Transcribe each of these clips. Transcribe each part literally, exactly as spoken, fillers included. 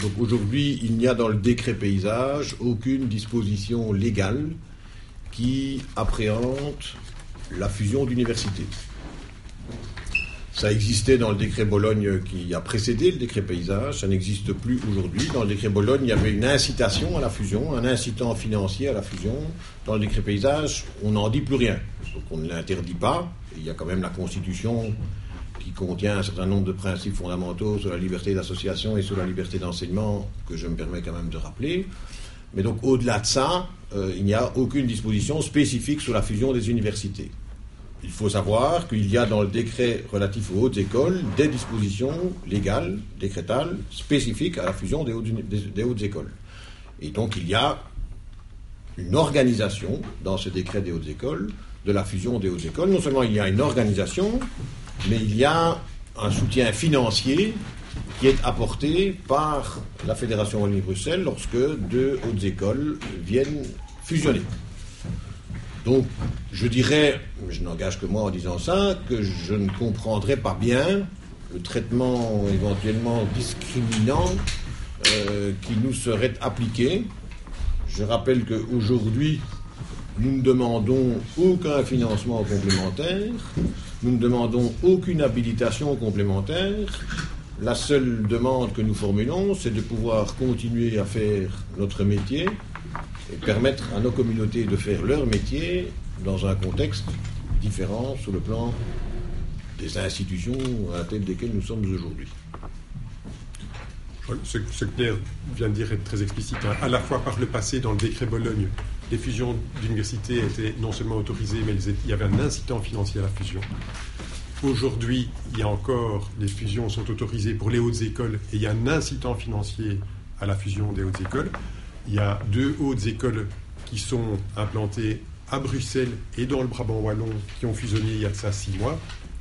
Donc aujourd'hui, il n'y a dans le décret paysage aucune disposition légale qui appréhende la fusion d'universités. Ça existait dans le décret Bologne qui a précédé le décret paysage, ça n'existe plus aujourd'hui. Dans le décret Bologne, il y avait une incitation à la fusion, un incitant financier à la fusion. Dans le décret paysage, on n'en dit plus rien. Donc on ne l'interdit pas. Il y a quand même la Constitution qui contient un certain nombre de principes fondamentaux sur la liberté d'association et sur la liberté d'enseignement que je me permets quand même de rappeler. Mais donc au-delà de ça, euh, il n'y a aucune disposition spécifique sur la fusion des universités. Il faut savoir qu'il y a dans le décret relatif aux hautes écoles des dispositions légales, décrétales, spécifiques à la fusion des hautes, des, des hautes écoles. Et donc il y a une organisation dans ce décret des hautes écoles, de la fusion des hautes écoles. Non seulement il y a une organisation, mais il y a un soutien financier qui est apporté par la Fédération Wallonie-Bruxelles lorsque deux hautes écoles viennent fusionner. Donc, je dirais, je n'engage que moi en disant ça, que je ne comprendrais pas bien le traitement éventuellement discriminant euh, qui nous serait appliqué. Je rappelle qu'aujourd'hui, nous ne demandons aucun financement complémentaire, nous ne demandons aucune habilitation complémentaire. La seule demande que nous formulons, c'est de pouvoir continuer à faire notre métier et permettre à nos communautés de faire leur métier dans un contexte différent sur le plan des institutions à la tête desquelles nous sommes aujourd'hui. Ce, ce que Pierre vient de dire est très explicite. Hein. À la fois par le passé, dans le décret Bologne, les fusions d'universités étaient non seulement autorisées, mais il y avait un incitant financier à la fusion. Aujourd'hui, il y a encore, les fusions sont autorisées pour les hautes écoles et il y a un incitant financier à la fusion des hautes écoles. Il y a deux hautes écoles qui sont implantées à Bruxelles et dans le Brabant wallon qui ont fusionné il y a de ça six mois,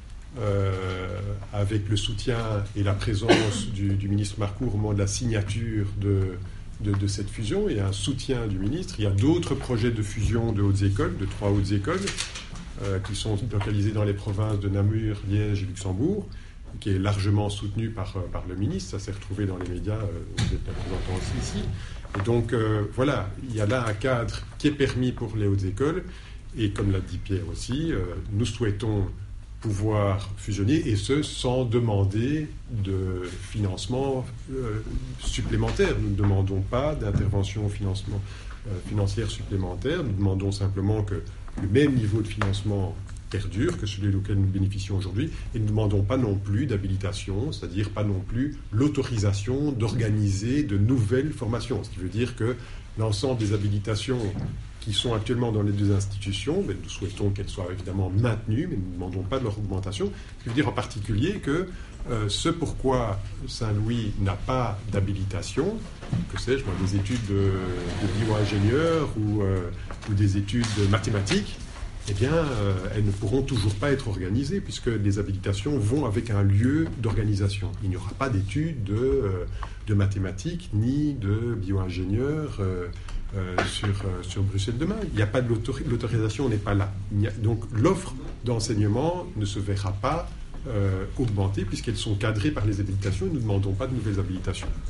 euh, avec le soutien et la présence du, du ministre Marcourt au moment de la signature de, de, de cette fusion. Il y a un soutien du ministre. Il y a d'autres projets de fusion de hautes écoles, de trois hautes écoles, euh, qui sont localisées dans les provinces de Namur, Liège et Luxembourg, qui est largement soutenu par, par le ministre. Ça s'est retrouvé dans les médias, euh, vous êtes représentant aussi ici. Et donc, euh, voilà, il y a là un cadre qui est permis pour les hautes écoles. Et comme l'a dit Pierre aussi, euh, nous souhaitons pouvoir fusionner, et ce, sans demander de financement euh, supplémentaire. Nous ne demandons pas d'intervention financement, euh, financière supplémentaire. Nous demandons simplement que le même niveau de financement perdure que celui auquel nous bénéficions aujourd'hui, et nous ne demandons pas non plus d'habilitation, c'est-à-dire pas non plus l'autorisation d'organiser de nouvelles formations, ce qui veut dire que l'ensemble des habilitations qui sont actuellement dans les deux institutions, mais nous souhaitons qu'elles soient évidemment maintenues, mais nous ne demandons pas de leur augmentation, ce qui veut dire en particulier que euh, ce pourquoi Saint-Louis n'a pas d'habilitation, que sais-je, moi, des études de, de bio-ingénieur ou, euh, ou des études mathématiques, eh bien, euh, elles ne pourront toujours pas être organisées puisque les habilitations vont avec un lieu d'organisation. Il n'y aura pas d'études de, euh, de mathématiques ni de bio-ingénieurs euh, euh, sur, euh, sur Bruxelles demain. Il n'y a pas de l'autori- l'autorisation n'est pas là. Il y a, donc l'offre d'enseignement ne se verra pas euh, augmentée puisqu'elles sont cadrées par les habilitations et nous ne demandons pas de nouvelles habilitations.